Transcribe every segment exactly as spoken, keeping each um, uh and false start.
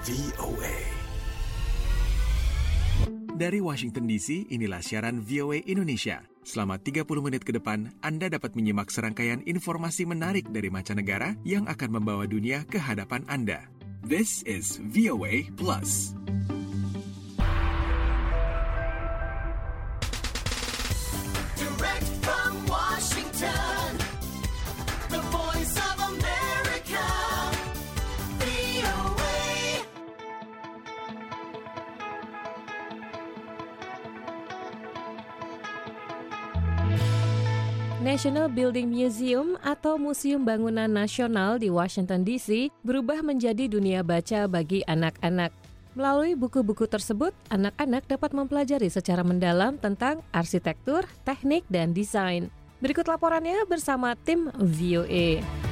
V O A. Dari Washington D C, inilah siaran V O A Indonesia. Selama tiga puluh menit ke depan, Anda dapat menyimak serangkaian informasi menarik dari mancanegara yang akan membawa dunia ke hadapan Anda. This is V O A Plus. Direct from Washington, the voice of America, V O A. National Building Museum atau Museum Bangunan Nasional di Washington D C berubah menjadi dunia baca bagi anak-anak. Melalui buku-buku tersebut, anak-anak dapat mempelajari secara mendalam tentang arsitektur, teknik, dan desain. Berikut laporannya bersama tim V O A.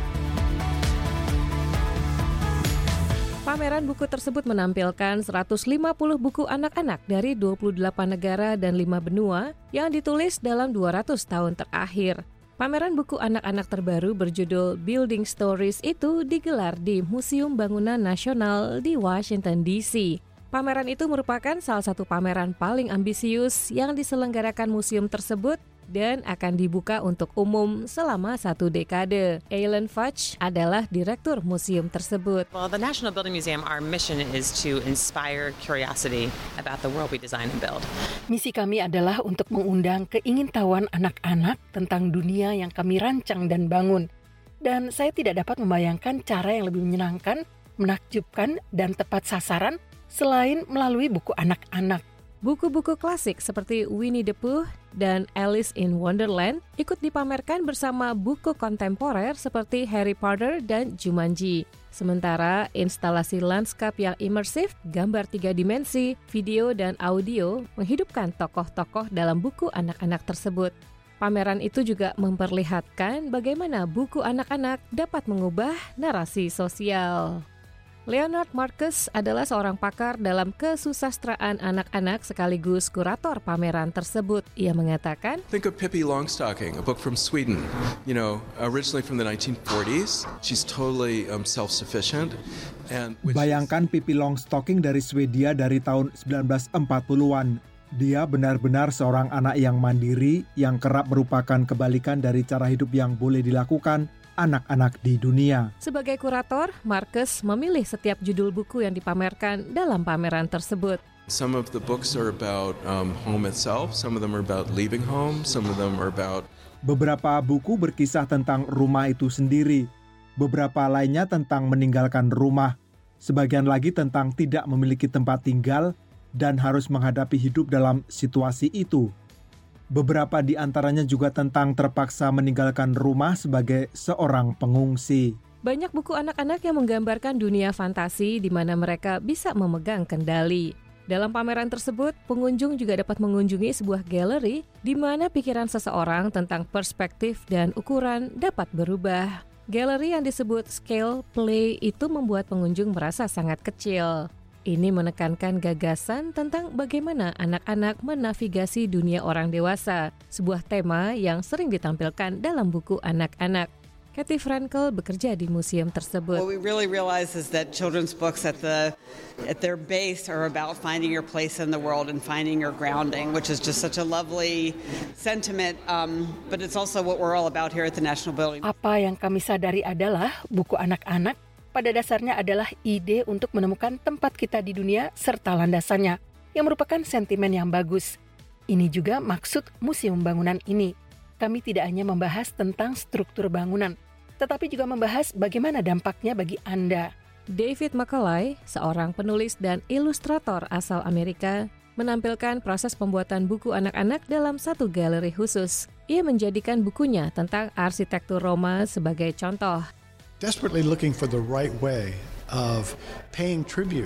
Pameran buku tersebut menampilkan seratus lima puluh buku anak-anak dari dua puluh delapan negara dan lima benua yang ditulis dalam dua ratus tahun terakhir. Pameran buku anak-anak terbaru berjudul Building Stories itu digelar di Museum Bangunan Nasional di Washington D C. Pameran itu merupakan salah satu pameran paling ambisius yang diselenggarakan museum tersebut dan akan dibuka untuk umum selama satu dekade. Aileen Fudge adalah direktur museum tersebut. Well, the National Building Museum, our mission is to inspire curiosity about the world we design and build. Misi kami adalah untuk mengundang keingintahuan anak-anak tentang dunia yang kami rancang dan bangun. Dan saya tidak dapat membayangkan cara yang lebih menyenangkan, menakjubkan, dan tepat sasaran selain melalui buku anak-anak. Buku-buku klasik seperti Winnie the Pooh dan Alice in Wonderland ikut dipamerkan bersama buku kontemporer seperti Harry Potter dan Jumanji. Sementara instalasi lanskap yang imersif, gambar tiga dimensi, video dan audio menghidupkan tokoh-tokoh dalam buku anak-anak tersebut. Pameran itu juga memperlihatkan bagaimana buku anak-anak dapat mengubah narasi sosial. Leonard Marcus adalah seorang pakar dalam kesusastraan anak-anak sekaligus kurator pameran tersebut. Ia mengatakan, Think of Pippi Longstocking, a book from Sweden. You know, originally from the nineteen forties. She's totally um, self-sufficient. And Bayangkan Pippi Longstocking dari Swedia dari tahun sembilan belas empat puluhan. Dia benar-benar seorang anak yang mandiri, yang kerap merupakan kebalikan dari cara hidup yang boleh dilakukan anak-anak di dunia. Sebagai kurator, Marcus memilih setiap judul buku yang dipamerkan dalam pameran tersebut. Some of the books are about um, home itself, some of them are about leaving home, some of them are about... Beberapa buku berkisah tentang rumah itu sendiri, beberapa lainnya tentang meninggalkan rumah, sebagian lagi tentang tidak memiliki tempat tinggal dan harus menghadapi hidup dalam situasi itu. Beberapa di antaranya juga tentang terpaksa meninggalkan rumah sebagai seorang pengungsi. Banyak buku anak-anak yang menggambarkan dunia fantasi di mana mereka bisa memegang kendali. Dalam pameran tersebut, pengunjung juga dapat mengunjungi sebuah galeri di mana pikiran seseorang tentang perspektif dan ukuran dapat berubah. Galeri yang disebut scale play itu membuat pengunjung merasa sangat kecil. Ini menekankan gagasan tentang bagaimana anak-anak menavigasi dunia orang dewasa, sebuah tema yang sering ditampilkan dalam buku anak-anak. Kathy Frankel bekerja di museum tersebut. What we really realize is that children's books at the at their base are about finding your place in the world and finding your grounding, which is just such a lovely sentiment, um, but it's also what we're all about here at the National Building. Apa yang kami sadari adalah buku anak-anak pada dasarnya adalah ide untuk menemukan tempat kita di dunia serta landasannya, yang merupakan sentimen yang bagus. Ini juga maksud museum bangunan ini. Kami tidak hanya membahas tentang struktur bangunan, tetapi juga membahas bagaimana dampaknya bagi Anda. David Macaulay, seorang penulis dan ilustrator asal Amerika, menampilkan proses pembuatan buku anak-anak dalam satu galeri khusus. Ia menjadikan bukunya tentang arsitektur Roma sebagai contoh. Desperately looking for the right way of paying tribute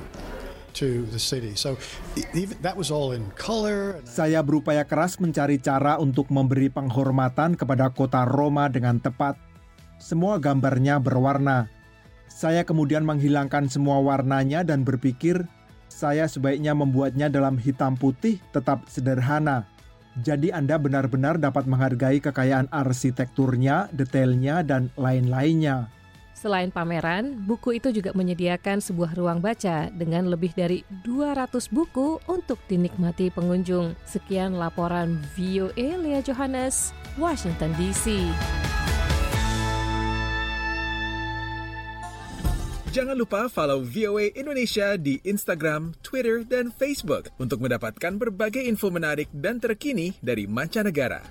to the city. So even that was all in color. Saya berupaya keras mencari cara untuk memberi penghormatan kepada kota Roma dengan tepat. Semua gambarnya berwarna. Saya kemudian menghilangkan semua warnanya dan berpikir saya sebaiknya membuatnya dalam hitam putih tetap sederhana. Jadi Anda benar-benar dapat menghargai kekayaan arsitekturnya, detailnya, dan lain-lainnya. Selain pameran, buku itu juga menyediakan sebuah ruang baca dengan lebih dari dua ratus buku untuk dinikmati pengunjung. Sekian laporan V O A Leah Johannes, Washington D C. Jangan lupa follow V O A Indonesia di Instagram, Twitter, dan Facebook untuk mendapatkan berbagai info menarik dan terkini dari mancanegara.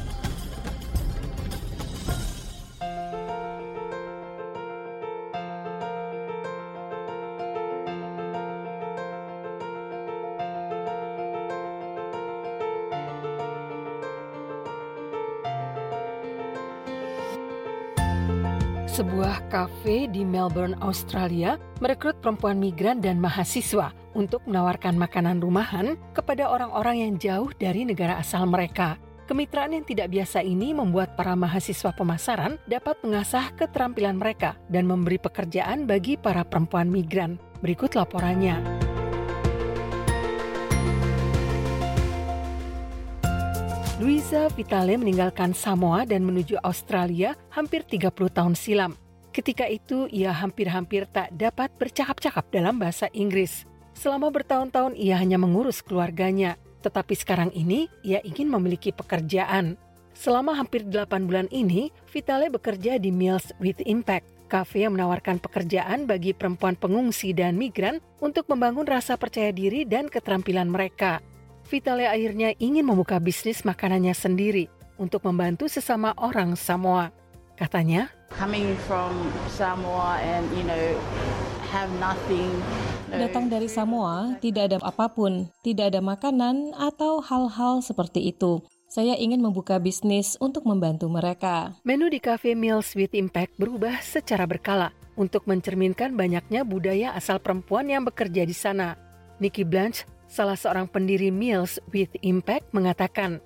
Sebuah kafe di Melbourne, Australia, merekrut perempuan migran dan mahasiswa untuk menawarkan makanan rumahan kepada orang-orang yang jauh dari negara asal mereka. Kemitraan yang tidak biasa ini membuat para mahasiswa pemasaran dapat mengasah keterampilan mereka dan memberi pekerjaan bagi para perempuan migran. Berikut laporannya. Luisa Vitale meninggalkan Samoa dan menuju Australia hampir tiga puluh tahun silam. Ketika itu, ia hampir-hampir tak dapat bercakap-cakap dalam bahasa Inggris. Selama bertahun-tahun, ia hanya mengurus keluarganya. Tetapi sekarang ini, ia ingin memiliki pekerjaan. Selama hampir delapan bulan ini, Vitale bekerja di Meals with Impact, kafe yang menawarkan pekerjaan bagi perempuan pengungsi dan migran untuk membangun rasa percaya diri dan keterampilan mereka. Vitale akhirnya ingin membuka bisnis makanannya sendiri untuk membantu sesama orang Samoa. Katanya, coming from Samoa and you know have nothing. Datang dari Samoa, tidak ada apapun, tidak ada makanan atau hal-hal seperti itu. Saya ingin membuka bisnis untuk membantu mereka. Menu di Cafe Meals with Impact berubah secara berkala untuk mencerminkan banyaknya budaya asal perempuan yang bekerja di sana. Nikki Blanche, salah seorang pendiri Meals with Impact, mengatakan,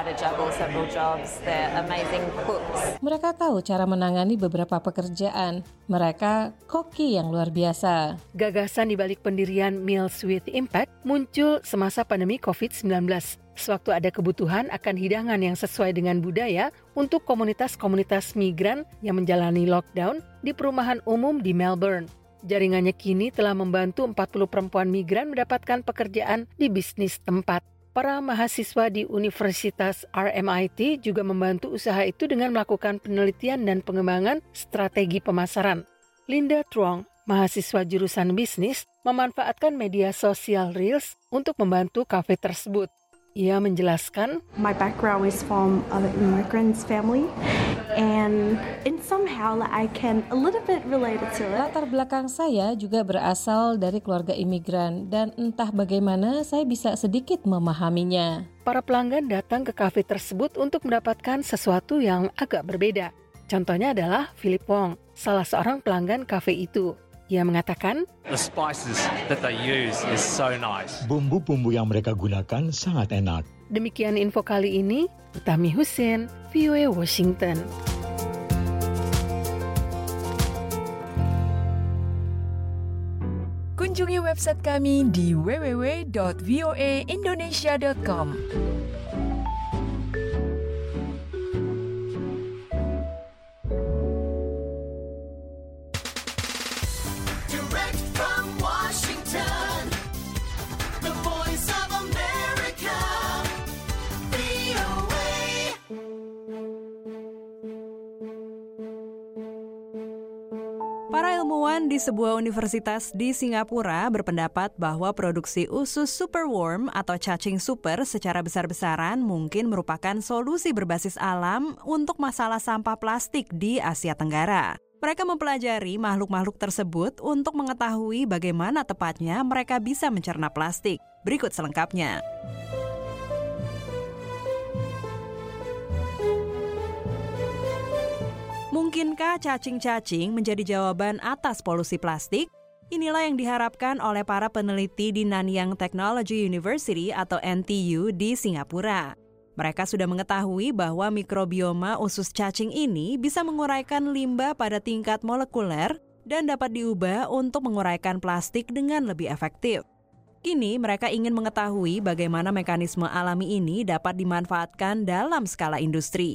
mereka tahu cara menangani beberapa pekerjaan. Mereka koki yang luar biasa. Gagasan di balik pendirian Meals with Impact muncul semasa pandemi covid sembilan belas. Sewaktu ada kebutuhan akan hidangan yang sesuai dengan budaya untuk komunitas-komunitas migran yang menjalani lockdown di perumahan umum di Melbourne. Jaringannya kini telah membantu empat puluh perempuan migran mendapatkan pekerjaan di bisnis tempat. Para mahasiswa di Universitas R M I T juga membantu usaha itu dengan melakukan penelitian dan pengembangan strategi pemasaran. Linda Truong, mahasiswa jurusan bisnis, memanfaatkan media sosial Reels untuk membantu kafe tersebut. Ia menjelaskan, my background is from an immigrant family and in somehow I can a little bit related to it. Latar belakang saya juga berasal dari keluarga imigran dan entah bagaimana saya bisa sedikit memahaminya. Para pelanggan datang ke kafe tersebut untuk mendapatkan sesuatu yang agak berbeda. Contohnya adalah Philip Wong, salah seorang pelanggan kafe itu. Ia mengatakan, the spices that they use is so nice. Bumbu-bumbu yang mereka gunakan sangat enak. Demikian info kali ini, Utami Husin, V O A Washington. Kunjungi website kami di w w w dot v o a indonesia dot com. Para ilmuwan di sebuah universitas di Singapura berpendapat bahwa produksi usus superworm atau cacing super secara besar-besaran mungkin merupakan solusi berbasis alam untuk masalah sampah plastik di Asia Tenggara. Mereka mempelajari makhluk-makhluk tersebut untuk mengetahui bagaimana tepatnya mereka bisa mencerna plastik. Berikut selengkapnya. Mungkinkah cacing-cacing menjadi jawaban atas polusi plastik? Inilah yang diharapkan oleh para peneliti di Nanyang Technology University atau N T U di Singapura. Mereka sudah mengetahui bahwa mikrobioma usus cacing ini bisa menguraikan limbah pada tingkat molekuler dan dapat diubah untuk menguraikan plastik dengan lebih efektif. Kini mereka ingin mengetahui bagaimana mekanisme alami ini dapat dimanfaatkan dalam skala industri.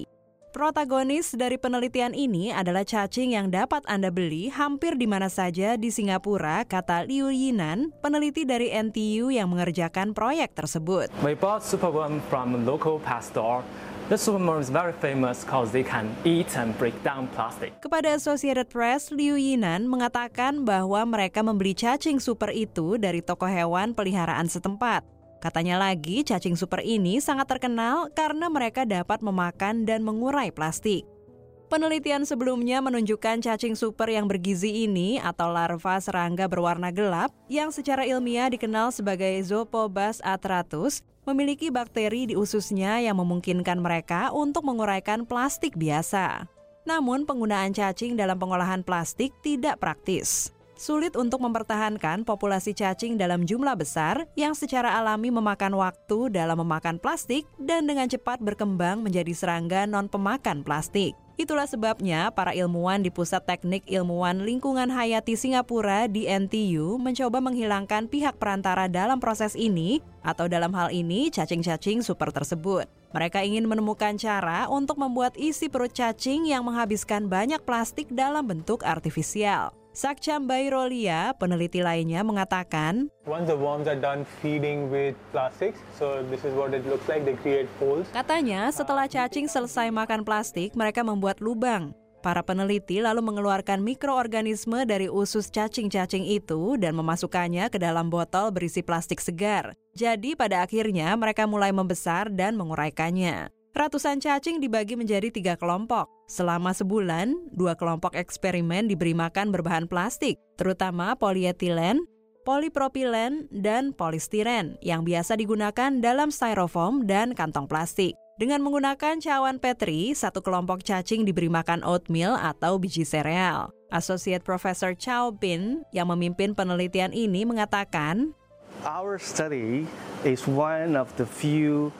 Protagonis dari penelitian ini adalah cacing yang dapat Anda beli hampir di mana saja di Singapura, kata Liu Yinan, peneliti dari N T U yang mengerjakan proyek tersebut. We bought superworm from a local pet store. The superworm is very famous because they can eat and break down plastic. Kepada Associated Press, Liu Yinan mengatakan bahwa mereka membeli cacing super itu dari toko hewan peliharaan setempat. Katanya lagi, cacing super ini sangat terkenal karena mereka dapat memakan dan mengurai plastik. Penelitian sebelumnya menunjukkan cacing super yang bergizi ini atau larva serangga berwarna gelap yang secara ilmiah dikenal sebagai Zoophobas atratus memiliki bakteri di ususnya yang memungkinkan mereka untuk menguraikan plastik biasa. Namun penggunaan cacing dalam pengolahan plastik tidak praktis. Sulit untuk mempertahankan populasi cacing dalam jumlah besar yang secara alami memakan waktu dalam memakan plastik dan dengan cepat berkembang menjadi serangga non-pemakan plastik. Itulah sebabnya para ilmuwan di Pusat Teknik Ilmuwan Lingkungan Hayati Singapura di N T U mencoba menghilangkan pihak perantara dalam proses ini atau dalam hal ini cacing-cacing super tersebut. Mereka ingin menemukan cara untuk membuat isi perut cacing yang menghabiskan banyak plastik dalam bentuk artifisial. Sakcham Bairolia, peneliti lainnya, mengatakan, Once the worms are done feeding with plastics, so this is what it looks like, they create holes. Katanya, setelah cacing selesai makan plastik, mereka membuat lubang. Para peneliti lalu mengeluarkan mikroorganisme dari usus cacing-cacing itu dan memasukkannya ke dalam botol berisi plastik segar. Jadi pada akhirnya mereka mulai membesar dan menguraikannya. Ratusan cacing dibagi menjadi tiga kelompok. Selama sebulan, dua kelompok eksperimen diberi makan berbahan plastik, terutama polietilen, polipropilen, dan polistiren yang biasa digunakan dalam styrofoam dan kantong plastik. Dengan menggunakan cawan Petri, satu kelompok cacing diberi makan oatmeal atau biji sereal. Associate Professor Chow Bin yang memimpin penelitian ini mengatakan, Our study is one of the few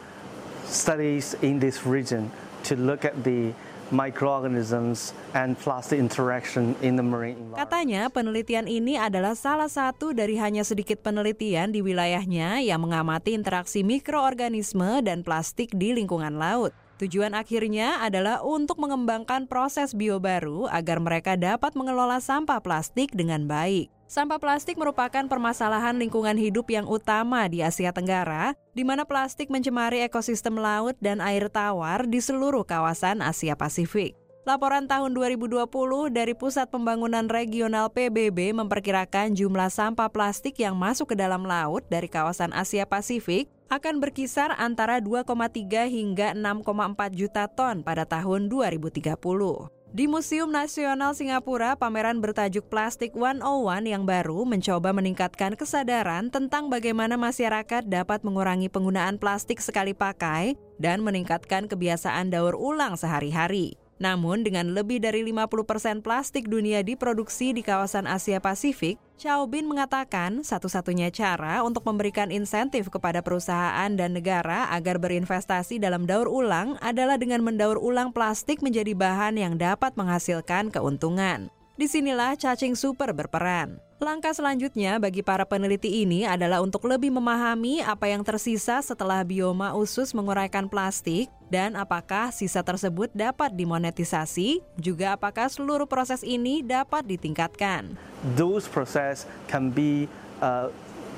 studies in this region to look at the microorganisms and plastic interaction in the marine environment. Katanya penelitian ini adalah salah satu dari hanya sedikit penelitian di wilayahnya yang mengamati interaksi mikroorganisme dan plastik di lingkungan laut. Tujuan akhirnya adalah untuk mengembangkan proses bio baru agar mereka dapat mengelola sampah plastik dengan baik. Sampah plastik merupakan permasalahan lingkungan hidup yang utama di Asia Tenggara, di mana plastik mencemari ekosistem laut dan air tawar di seluruh kawasan Asia Pasifik. Laporan tahun dua ribu dua puluh dari Pusat Pembangunan Regional P B B memperkirakan jumlah sampah plastik yang masuk ke dalam laut dari kawasan Asia Pasifik akan berkisar antara dua koma tiga hingga enam koma empat juta ton pada tahun dua ribu tiga puluh. Di Museum Nasional Singapura, pameran bertajuk Plastic seratus satu yang baru mencoba meningkatkan kesadaran tentang bagaimana masyarakat dapat mengurangi penggunaan plastik sekali pakai dan meningkatkan kebiasaan daur ulang sehari-hari. Namun dengan lebih dari lima puluh persen plastik dunia diproduksi di kawasan Asia Pasifik, Chow Bin mengatakan satu-satunya cara untuk memberikan insentif kepada perusahaan dan negara agar berinvestasi dalam daur ulang adalah dengan mendaur ulang plastik menjadi bahan yang dapat menghasilkan keuntungan. Disinilah cacing super berperan. Langkah selanjutnya bagi para peneliti ini adalah untuk lebih memahami apa yang tersisa setelah bioma usus menguraikan plastik dan apakah sisa tersebut dapat dimonetisasi, juga apakah seluruh proses ini dapat ditingkatkan. Those process can be uh,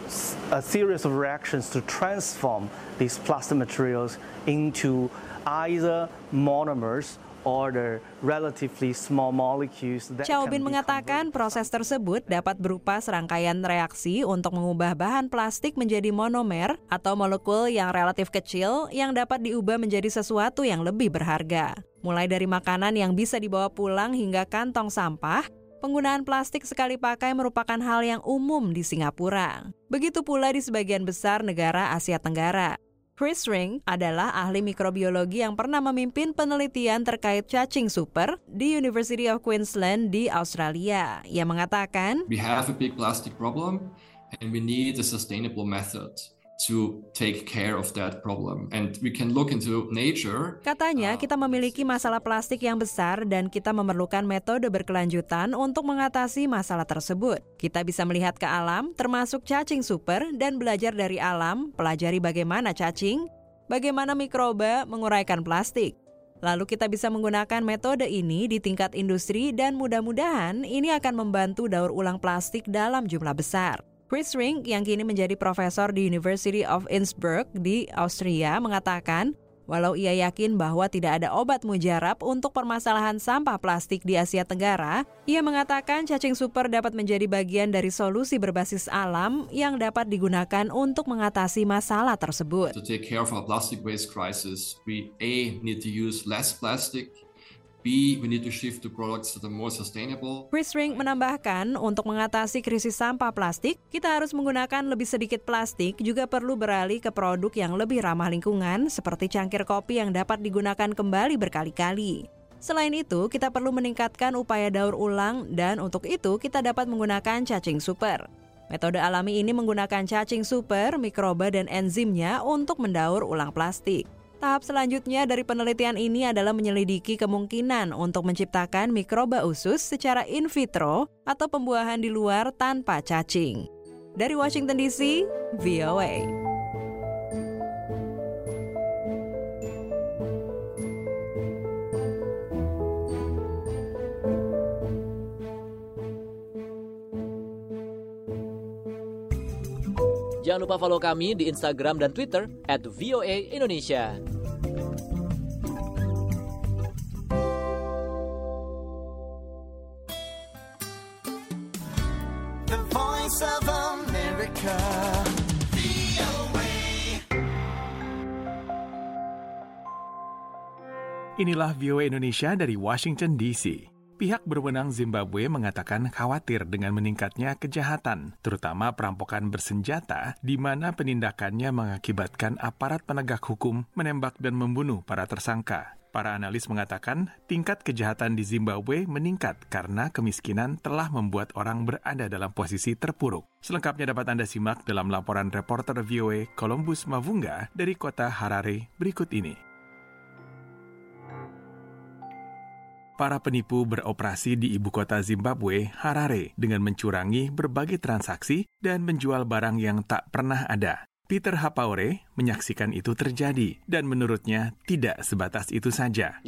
a series of reactions to transform these plastic materials into either monomers or the relatively small molecules that Chow can Bin be mengatakan proses tersebut dapat berupa serangkaian reaksi untuk mengubah bahan plastik menjadi monomer atau molekul yang relatif kecil yang dapat diubah menjadi sesuatu yang lebih berharga. Mulai dari makanan yang bisa dibawa pulang hingga kantong sampah, penggunaan plastik sekali pakai merupakan hal yang umum di Singapura. Begitu pula di sebagian besar negara Asia Tenggara. Chris Ring adalah ahli mikrobiologi yang pernah memimpin penelitian terkait cacing super di University of Queensland di Australia. Ia mengatakan, We have a big plastic problem and we need a sustainable method to take care of that problem. And we can look into nature. Katanya, kita memiliki masalah plastik yang besar dan kita memerlukan metode berkelanjutan untuk mengatasi masalah tersebut. Kita bisa melihat ke alam, termasuk cacing super, dan belajar dari alam, pelajari bagaimana cacing, bagaimana mikroba menguraikan plastik. Lalu kita bisa menggunakan metode ini di tingkat industri dan mudah-mudahan ini akan membantu daur ulang plastik dalam jumlah besar. Chris Rink yang kini menjadi profesor di University of Innsbruck di Austria mengatakan, walau ia yakin bahwa tidak ada obat mujarab untuk permasalahan sampah plastik di Asia Tenggara, ia mengatakan cacing super dapat menjadi bagian dari solusi berbasis alam yang dapat digunakan untuk mengatasi masalah tersebut. To take care of our plastic waste crisis, we A, need to use less plastic, B, we need to shift to products that are more sustainable. Chris Rink menambahkan, untuk mengatasi krisis sampah plastik, kita harus menggunakan lebih sedikit plastik, juga perlu beralih ke produk yang lebih ramah lingkungan, seperti cangkir kopi yang dapat digunakan kembali berkali-kali. Selain itu, kita perlu meningkatkan upaya daur ulang, dan untuk itu kita dapat menggunakan cacing super. Metode alami ini menggunakan cacing super, mikroba, dan enzimnya untuk mendaur ulang plastik. Tahap selanjutnya dari penelitian ini adalah menyelidiki kemungkinan untuk menciptakan mikroba usus secara in vitro atau pembuahan di luar tanpa cacing. Dari Washington D C, V O A. Jangan lupa follow kami di Instagram dan Twitter at V O A Indonesia. The Voice of America, V O A. Inilah V O A Indonesia dari Washington D C. Pihak berwenang Zimbabwe mengatakan khawatir dengan meningkatnya kejahatan, terutama perampokan bersenjata, di mana penindakannya mengakibatkan aparat penegak hukum menembak dan membunuh para tersangka. Para analis mengatakan tingkat kejahatan di Zimbabwe meningkat karena kemiskinan telah membuat orang berada dalam posisi terpuruk. Selengkapnya dapat Anda simak dalam laporan reporter V O A Columbus Mavunga dari kota Harare berikut ini. Para penipu beroperasi di ibu kota Zimbabwe, Harare, dengan mencurangi berbagai transaksi dan menjual barang yang tak pernah ada. Peter Hapaore menyaksikan itu terjadi dan menurutnya tidak sebatas itu saja.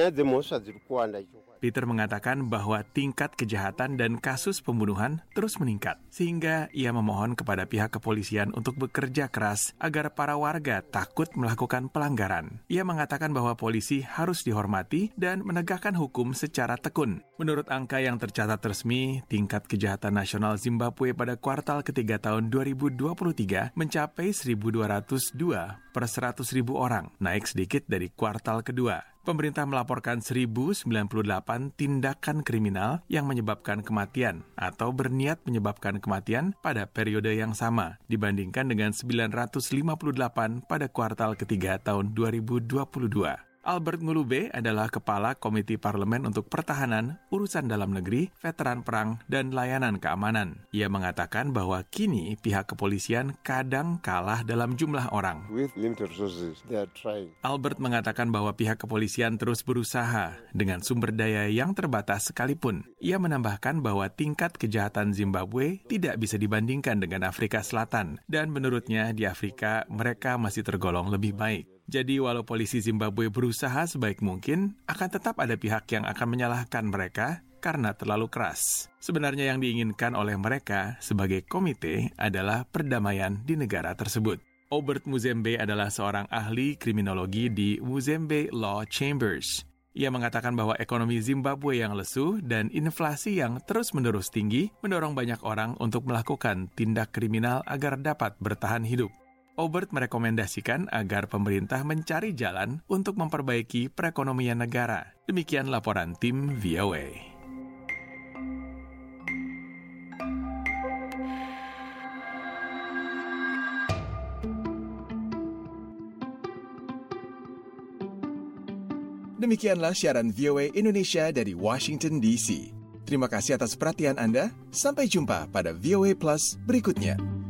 Peter mengatakan bahwa tingkat kejahatan dan kasus pembunuhan terus meningkat, sehingga ia memohon kepada pihak kepolisian untuk bekerja keras agar para warga takut melakukan pelanggaran. Ia mengatakan bahwa polisi harus dihormati dan menegakkan hukum secara tekun. Menurut angka yang tercatat resmi, tingkat kejahatan nasional Zimbabwe pada kuartal ketiga tahun dua ribu dua puluh tiga mencapai seribu dua ratus dua per seratus ribu orang, naik sedikit dari kuartal kedua. Pemerintah melaporkan seribu sembilan puluh delapan tindakan kriminal yang menyebabkan kematian atau berniat menyebabkan kematian pada periode yang sama dibandingkan dengan sembilan ratus lima puluh delapan pada kuartal ketiga tahun dua ribu dua puluh dua. Albert Ngulube adalah Kepala Komite Parlemen untuk Pertahanan, Urusan Dalam Negeri, Veteran Perang, dan Layanan Keamanan. Ia mengatakan bahwa kini pihak kepolisian kadang kalah dalam jumlah orang. Albert mengatakan bahwa pihak kepolisian terus berusaha dengan sumber daya yang terbatas sekalipun. Ia menambahkan bahwa tingkat kejahatan Zimbabwe tidak bisa dibandingkan dengan Afrika Selatan, dan menurutnya di Afrika mereka masih tergolong lebih baik. Jadi walau polisi Zimbabwe berusaha sebaik mungkin, akan tetap ada pihak yang akan menyalahkan mereka karena terlalu keras. Sebenarnya yang diinginkan oleh mereka sebagai komite adalah perdamaian di negara tersebut. Obert Muzembe adalah seorang ahli kriminologi di Muzembe Law Chambers. Ia mengatakan bahwa ekonomi Zimbabwe yang lesu dan inflasi yang terus-menerus tinggi mendorong banyak orang untuk melakukan tindak kriminal agar dapat bertahan hidup. Obert merekomendasikan agar pemerintah mencari jalan untuk memperbaiki perekonomian negara. Demikian laporan tim V O A. Demikianlah siaran V O A Indonesia dari Washington D C. Terima kasih atas perhatian Anda. Sampai jumpa pada V O A Plus berikutnya.